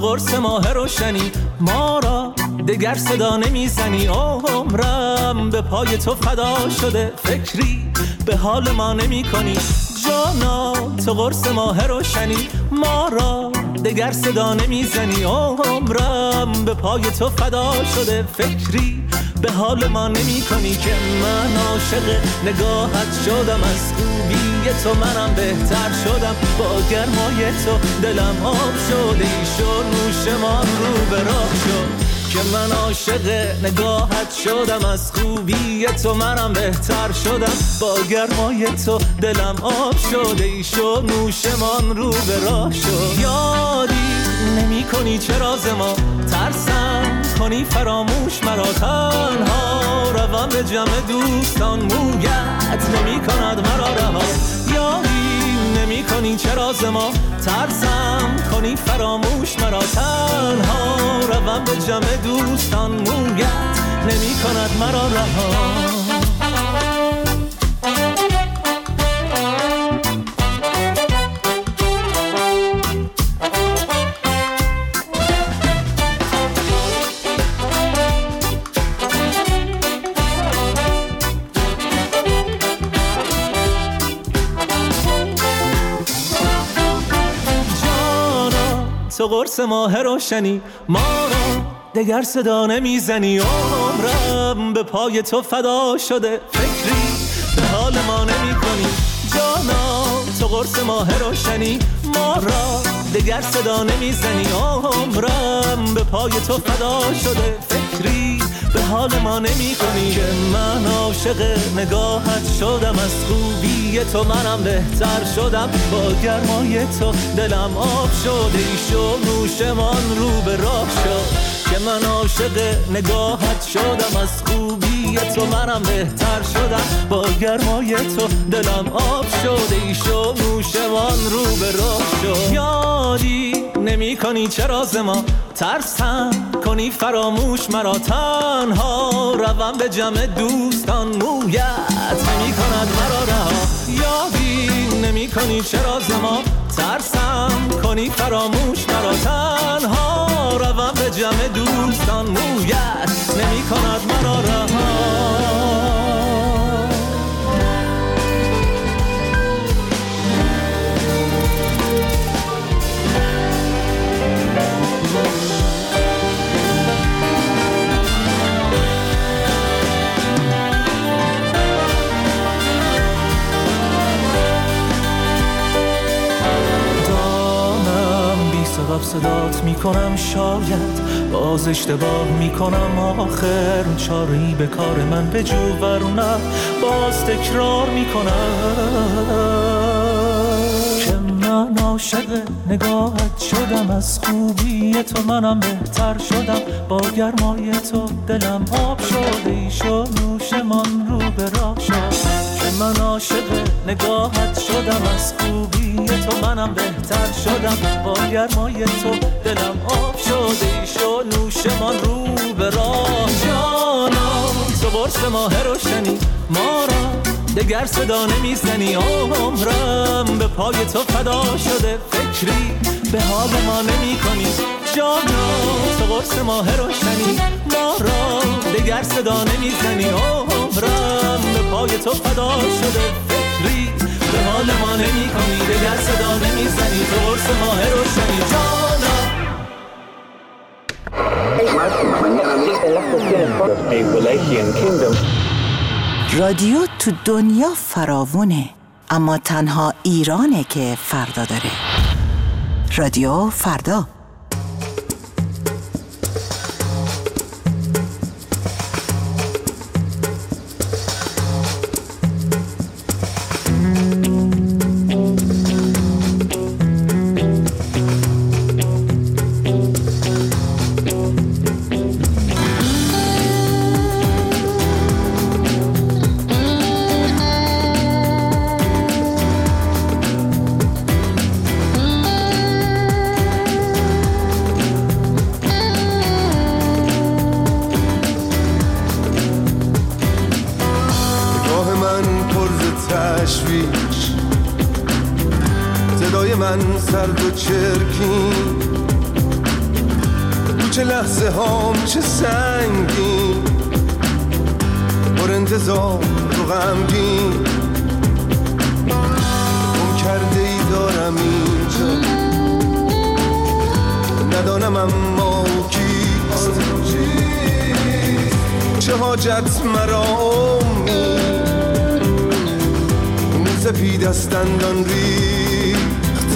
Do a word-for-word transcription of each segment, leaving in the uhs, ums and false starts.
قرص ماه روشنی، ما را دگر صدا نمیزنی. عمرم به پای تو فدا شده، فکری به حال ما نمی کنی. جانا تو قرص ماه روشنی، ما را دگر صدا نمیزنی. عمرم به پای تو فدا شده، فکری به حال ما نمی کنی. که من عاشق نگاهت شدم، از خوبی تو منم بهتر شدم. با گرمای تو دلم آب شده، ایشو نوشمان رو به راه شد. که من عاشق نگاهت شدم، از خوبی تو منم بهتر شدم. با گرمای تو دلم آب شده، ایشو نوشمان رو به راه شد. یادی نمی کنی چه راز ما، ترسم کنی فراموش مرا. تنها روم به جمع دوستان، مویت نمی کند مرا رها. یادی نمی کنی چه راز ما، ترسم کنی فراموش مرا. تنها روم به جمع دوستان، مویت نمی کند مرا رها. تو قرص ماه روشنی، ما را دگر صدا نمیزنی. عمرم به پای تو فدا شده، فکری به حال ما نمی کنی. جانا تو قرص ماه روشنی، ما را دگر صدا نمیزنی. عمرم به پای تو فدا شده، فکری به حال ما نمی کنی. که من عاشق نگاهت شدم، از خوبی تو منم بهتر شدم. با گرمای تو دلم آب شده، ایشو نوشمان رو به راه شد. که من عاشق نگاهت شدم، از خوبی تو منم بهتر شدم. با گرمای تو دلم آب شده، ایشو نوشمان رو به راه شد. یادی نمی کنی چه راز ما، ترسم کنی فراموش مرا. تنها روم به جمع دوستان، مویت نمی کند مرا رها. یادی نمی کنی چه راز ما، ترسم کنی فراموش مرا. تنها روم به جمع دوستان، مویت نمی کند مرا رها. سبب صدات میکنم، شاید باز اشتباه میکنم. آخر چاری به کار من بجو ورنه باز تکرار میکنم. که من عاشق نگاهت شدم، از خوبی تو منم بهتر شدم. با گرمای تو دلم آب شده، ایشو نوشمان رو به راه شد. که من عاشق نگاهت شدم، از خوبی تو منم بهتر شدم. با گرمای تو دلم آب شده، ایشو نوشمان رو به راه. جانا تو قرص ماه روشنی، ما را دگر صدا نمیزنی. عمرم به پای تو فدا شده، فکری به حال ما نمی کنی. جانا تو قرص ماه روشنی، ما را دگر صدا نمیزنی. عمرم به پای تو فدا شده، فکری به حال ما نمی کنی. دگر صدا نمیزنی، تو قرص ماه روشنی. جانا رادیو تو دنیا فراوونه، اما تنها ایرانه که فردا داره. رادیو فردا. صدای من سرد و چرکی، چه لحظه هام چه سنگین، پر انتظار و غمگین، گم کرده ای دارم اینجا، ندانم اما کیست، چه حاجت مرا امید، مو سپید از دندان ریخت،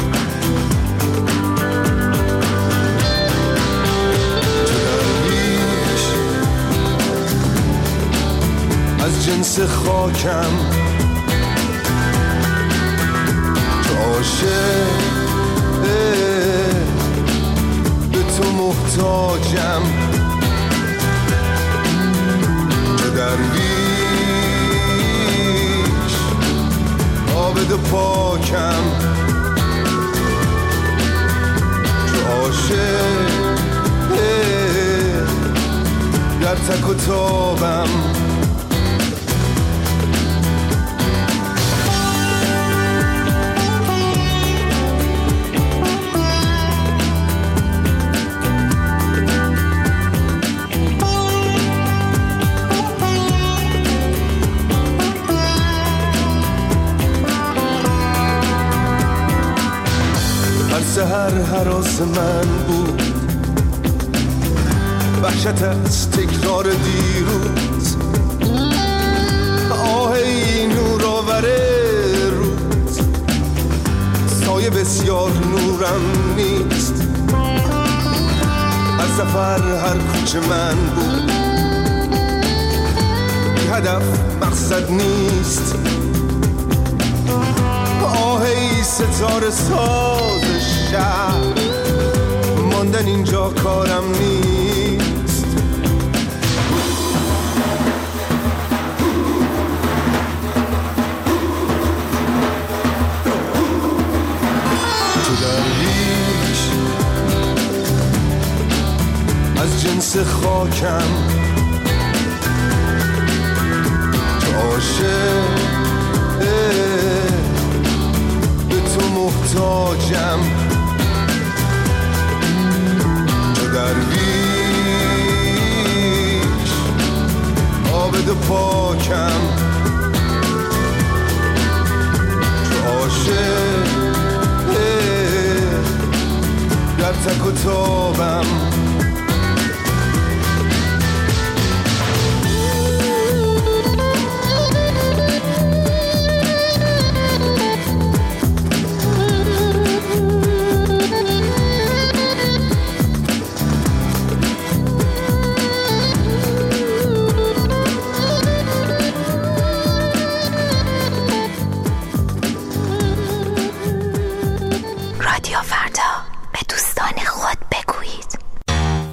چه درویش از جنس خاکم، چه عاشق به تو محتاجم، چه درویش آبد و پاکم، چه عاشق در تک و تابم. سهر هراس من بود، وحشت از تکرار دیروز، آه ای نور آور روز، سایه بسیار نورم نیست، هر سفر هر کوچه من بود، بی هدف مقصد نیست، آه ای ستاره ساز شهر، ماندن اینجا کارم نیست، تو درویش از جنس خاکم، تو عاشق تو محتاجم، چه درویش آبد و پاکم، چه عاشق در تک و تابم. رادیو فردا، به دوستان خود بگویید.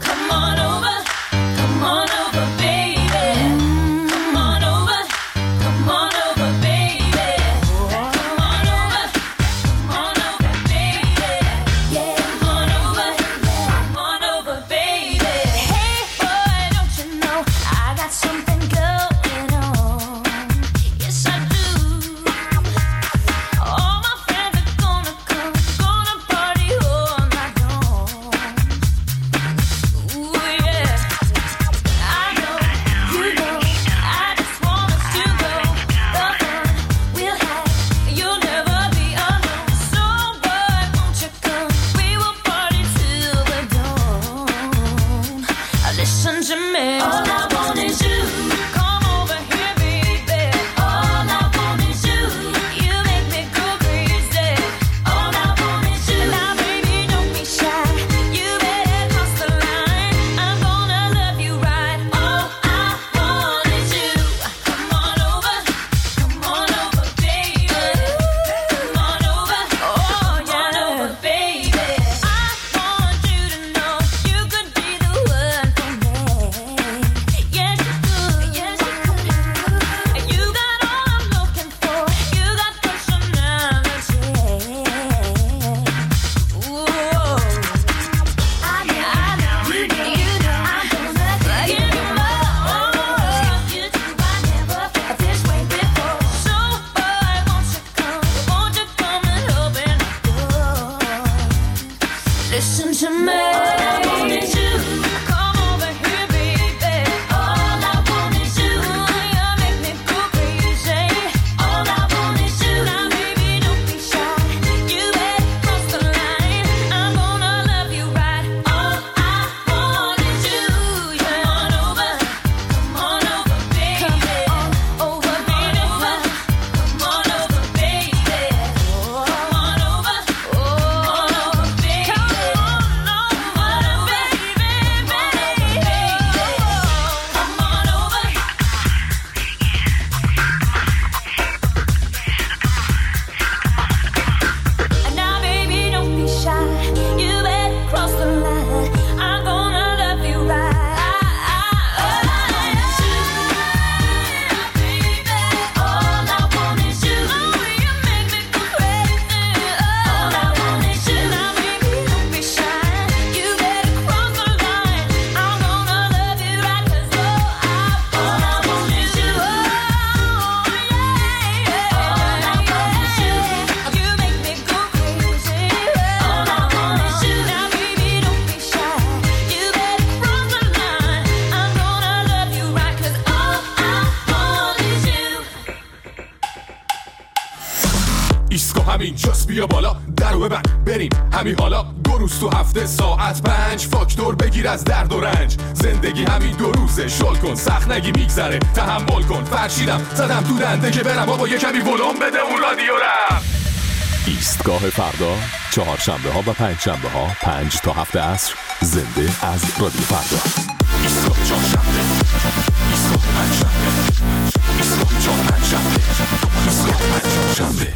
ایسکو همین جاست بیا بالا درو ببند بریم همین حالا دو روز تو هفته ساعت پنج فاکتور بگیر از درد و رنج زندگی همین دو روزه شل کن سخت نگی میگذره تحمل کن فرشیدم زدم تو دنده که برم بابا یه کمی ولوم بده اون رادیو رم. ایستگاه فردا چهارشنبه ها و پنج شنبه ها پنج تا هفت عصر زنده از رادیو فردا. ایستگاه چهارشنبه ایستگاه پنج شنبه ایستگاه چهار پنج شنبه ایستگاه پنج شنبه.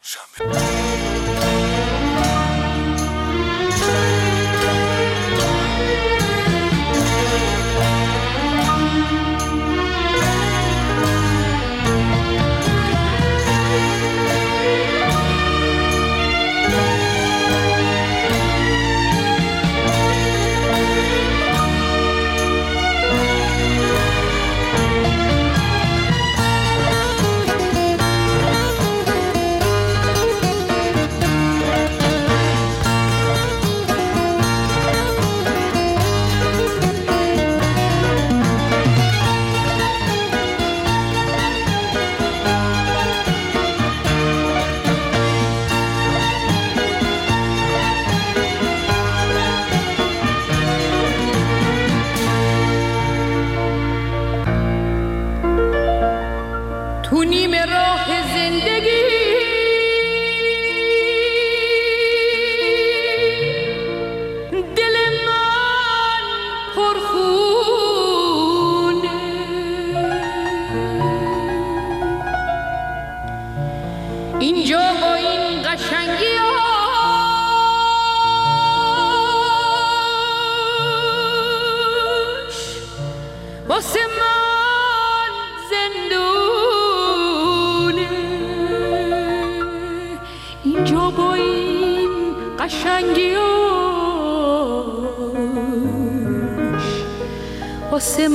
واسه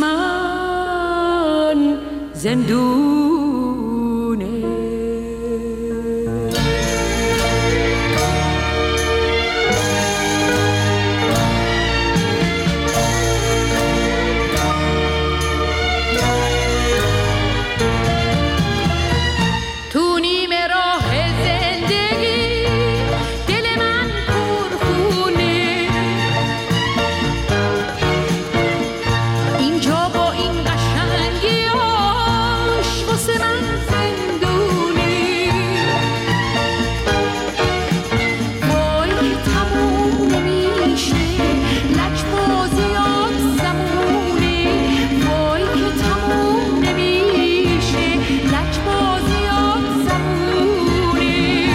من زندونه. تو نیمه راه زندگی دل من پرخونه، اینجا با این قشنگیاش واسه من زندونه. وای که تموم نمیشه لجبازیات زمونه، وای که تموم نمیشه لجبازیات زمونه.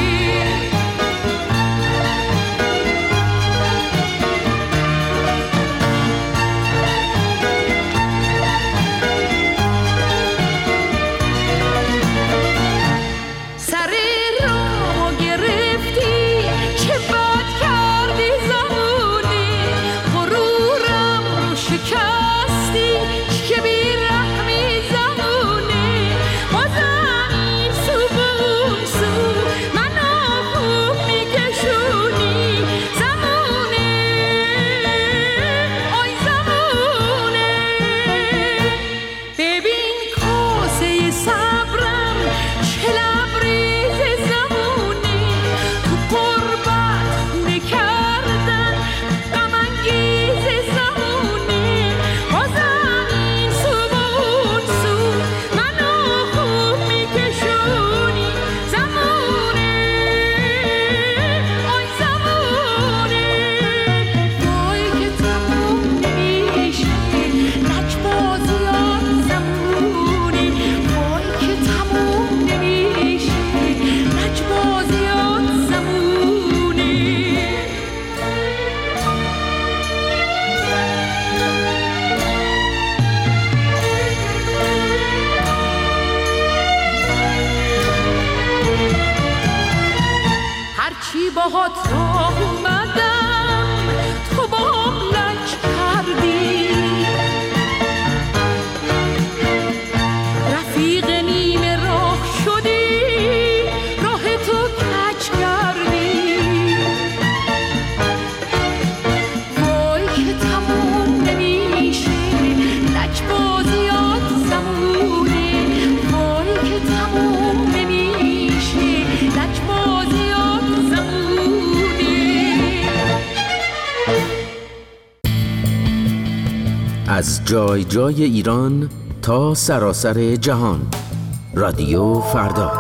سر راه گرفتی چه بد کردی زمونه، غرورم رو شکستی که بی رحمی زمونه. بازم این سو به اون سو منو خوب میکشونی زمونه، آی زمونه. ببین کاسه صبرم چه لبریز زمونه، تو قربت خونه کردن غم انگیز زمونه. بازم این سو با اون سو منو خوب میکشونی زمونه، آی زمونه. وای که تموم نمیشه لجبازیات زمونه، وای که تموم نمیشه لجبازیات زمونه. هرچی باهات راه اومدم تو با هم لج کردی، رفیق نیمه راه شدی راه تو کج کردی. وای که تموم نمیشه لجبازیات زمونه، وای که تموم نمیشه لجبازیات از جای جای ایران تا سراسر جهان. رادیو فردا.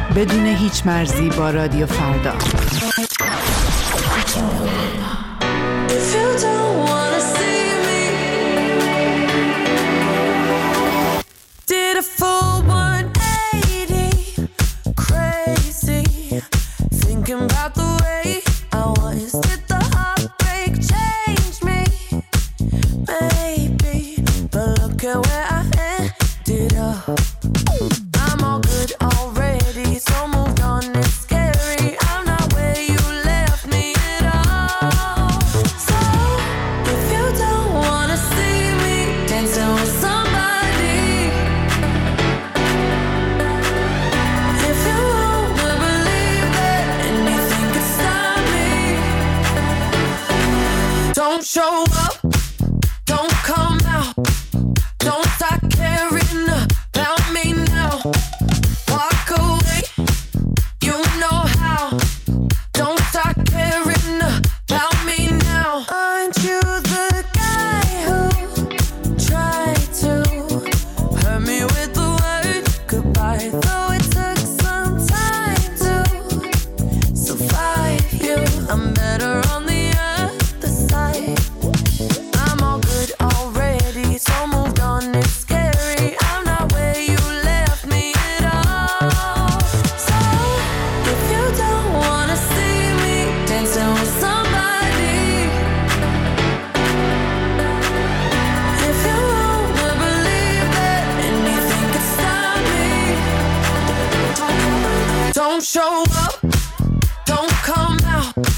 بدون هیچ مرزی با رادیو فردا. Don't show up, don't come out, don't start caring about me now. Walk away, you know how. Don't start caring about me now. Aren't you the guy who tried to hurt me with the word goodbye? Though it took some time to survive you, I'm better on the other side. I'm all good already, so moved on, it's scary. I'm not where you left me at all. So, if you don't wanna see me dancing with somebody, if you wanna believe that anything could stop me, don't show up, don't come out,